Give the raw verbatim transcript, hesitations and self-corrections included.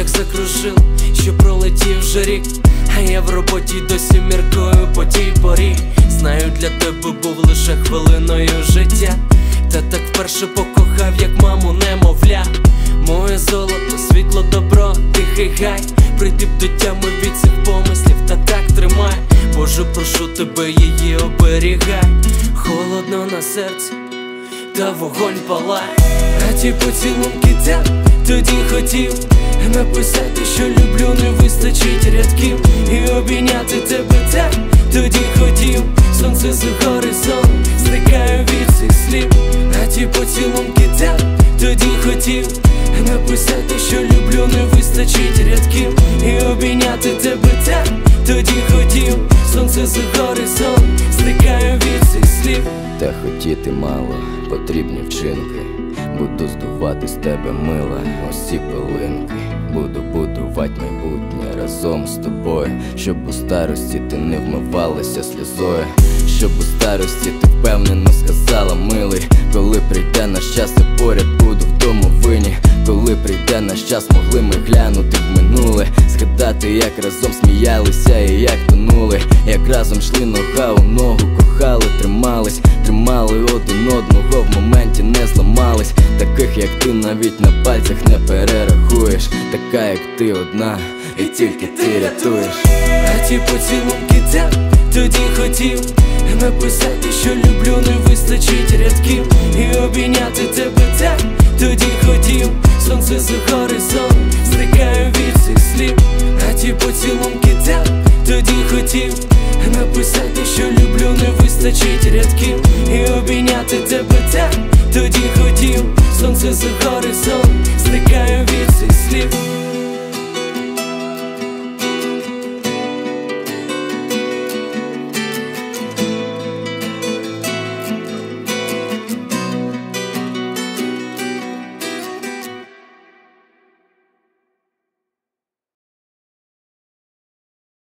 як закружив, що пролетів вже рік, а я в роботі досі міркую по тій порі. Знаю, для тебе був лише хвилиною життя, та так вперше покохав, як маму немовля. Моє золото, світло, добро, тихий гай, прийти б до тями від цих помислів, та так тримай. Боже, прошу тебе, її оберігай. Холодно на серці, та вогонь палає. А ті поцілунки так тоді хотів написати, що люблю, не вистачить рядків. І обійняти тебе так тоді хотів. Сонце за горизонт, зникаю від цих слів. А ті поцілунки так тоді хотів написати, що люблю, не вистачить рядків. І обійняти тебе так тоді хотів. Сонце за горизонт, зникаю від цих слів. Та хотіти мало, потрібні вчинки. Буду здувати з тебе мила усі пилинки. Буду будувати майбутнє разом з тобою, щоб у старості ти не вмивалася сльозою. Щоб у старості ти впевнено сказала, милий, коли прийде наш час, я поряд буду в домовині. Коли прийде наш час, могли ми глянути в минуле, згадати, як разом сміялися і як тонули, як разом йшли нога у ногу, кохали, тримались, тримали один одного, в моменті не зламались. Таких, як ти, навіть на пальцях не перерахуєш. Така, як ти, одна, і тільки ти рятуєш. А ті поцілунки так тоді хотів написати, що люблю, не вистачить рядків. І обійняти тебе так тоді хотів. Сонце за горизонт, зникаю від цих слів. А ті поцілунки так тоді хотів написати, що люблю, не вистачить рядків. І обійняти тебе так тоді хотів. Сонце за горизонт, зникаю від цих слів.